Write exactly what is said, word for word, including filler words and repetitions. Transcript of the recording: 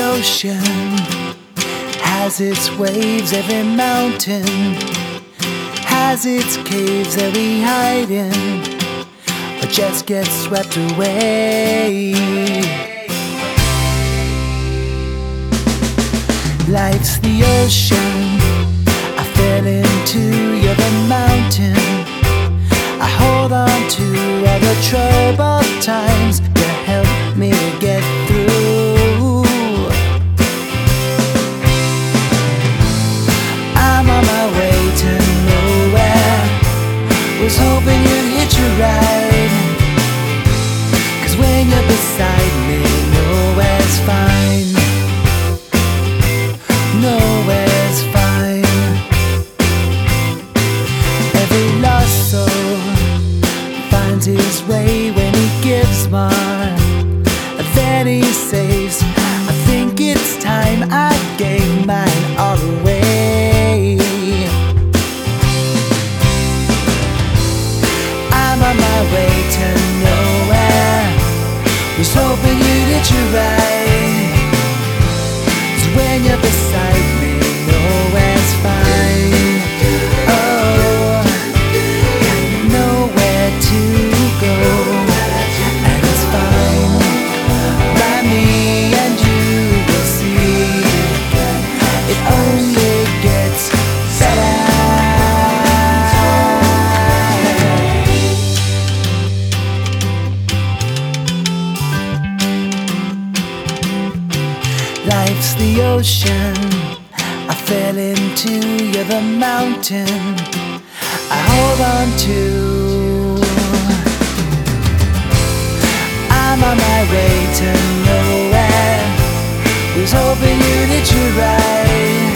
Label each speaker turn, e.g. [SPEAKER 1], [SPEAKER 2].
[SPEAKER 1] ocean has its waves, every mountain has its caves that we hide in, but just get swept away. Life's the ocean, I fell into, you're the mountain I hold on to all the troubled times to help me get through. I'm on my way to nowhere, was hoping you'd hitch a ride, 'cause when you're beside me, nowhere's fine. Nowhere's fine. Every lost soul finds his way when he gives more, then he saves. I think it's time I gave mine all away. I'm on my way to nowhere, was hoping you'd hitch a ride, 'cause when you're beside me, nowhere's fine. Oh, got nowhere to go, and it's fine by me, and you will see it only gets better. Life's the ocean I fell into, you're the mountain I hold on to. I'm on my way to nowhere, was hoping you'd hitch a ride,